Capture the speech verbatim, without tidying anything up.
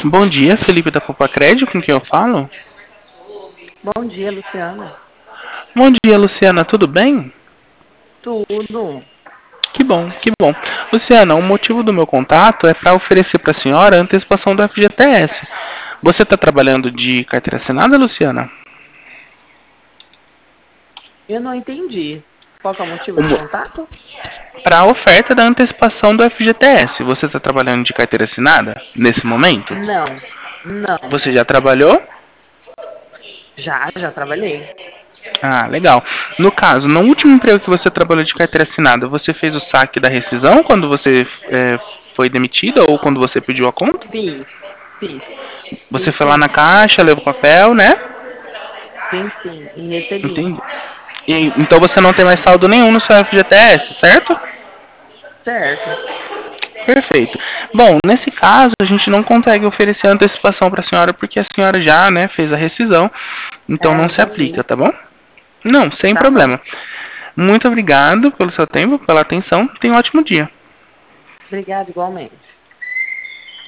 Bom dia, Felipe da Poupa Crédito, com quem eu falo? Bom dia, Luciana. Bom dia, Luciana, tudo bem? Tudo. Que bom, que bom. Luciana, o motivo do meu contato é para oferecer para a senhora a antecipação do F G T S. Você está trabalhando de carteira assinada, Luciana? Eu não entendi. Qual que é o motivo do contato? Para a oferta da antecipação do F G T S, você está trabalhando de carteira assinada nesse momento? Não, não. Você já trabalhou? Já, já trabalhei. Ah, legal. No caso, no último emprego que você trabalhou de carteira assinada, você fez o saque da rescisão quando você é, foi demitida ou quando você pediu a conta? Fiz, fiz. Você Fiz foi lá na sim. caixa, levou papel, né? Sim, sim. E recebi. Entendi. E, então você não tem mais saldo nenhum no seu F G T S, certo? Certo. Perfeito. Bom, nesse caso a gente não consegue oferecer antecipação para a senhora porque a senhora já, né, fez a rescisão, então É, não eu se já aplica, fiz. tá bom? Não, sem Tá bom. problema. Muito obrigado pelo seu tempo, pela atenção. Tenha um ótimo dia. Obrigada igualmente.